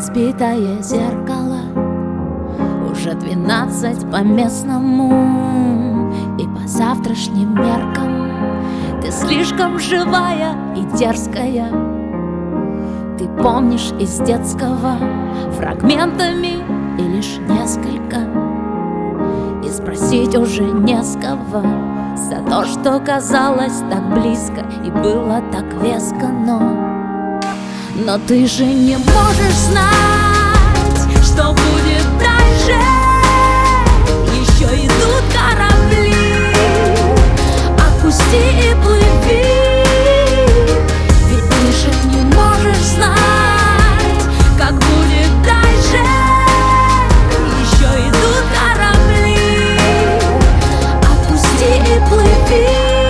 разбитое зеркало. Уже 12 по местному и по завтрашним меркам. Ты слишком живая и дерзкая. Ты помнишь из детского фрагментами и лишь несколько. И спросить уже не с кого за то, что казалось так близко и было так веско. Но ты же не можешь знать, что будет дальше. Еще идут корабли, отпусти и плыви. Ведь ты же не можешь знать, как будет дальше. Еще идут корабли, отпусти и плыви.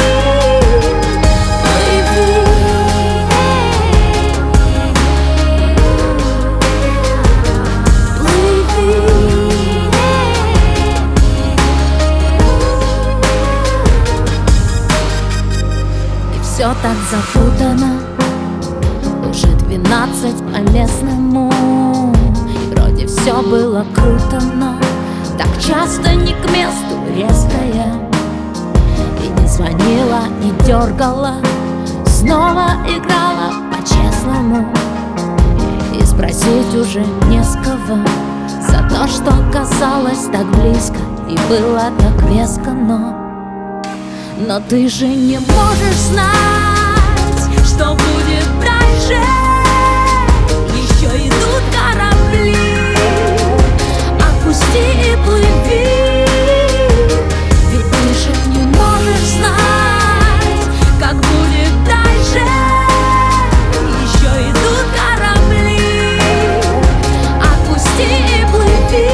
Все так запутано, уже 12 по местному. И вроде все было круто, но так часто не к месту резкая. И не звонила, не дергала, снова играла по-честному. И спросить уже не с кого за то, что казалось так близко и было так веско. Но ты же не можешь знать, что будет дальше. Еще идут корабли, отпусти и плыви. Ведь ты же не можешь знать, как будет дальше. Еще идут корабли, отпусти и плыви.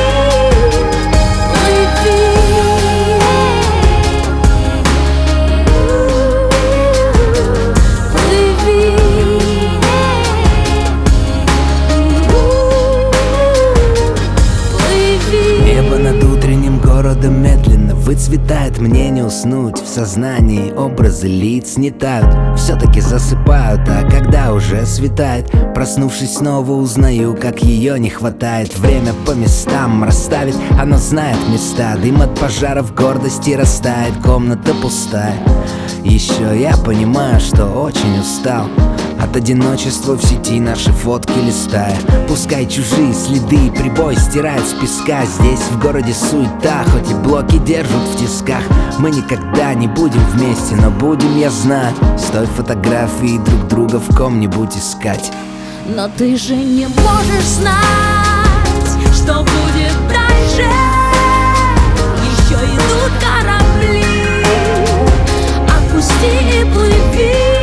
Городом медленно выцветает, мне не уснуть. В сознании образы лиц не тают, все-таки засыпают, а когда уже светает, проснувшись снова узнаю, как ее не хватает. Время по местам расставит, оно знает места. Дым от пожаров гордости растает, комната пустая. Еще я понимаю, что очень устал от одиночества в сети, наши фотки листая. Пускай чужие следы и прибой стирают с песка. Здесь в городе суета, хоть и блоки держат в тисках. Мы никогда не будем вместе, но будем, я знаю, с той фотографией друг друга в ком-нибудь искать. Но ты же не можешь знать, что будет дальше. Еще идут корабли, отпусти и плыви.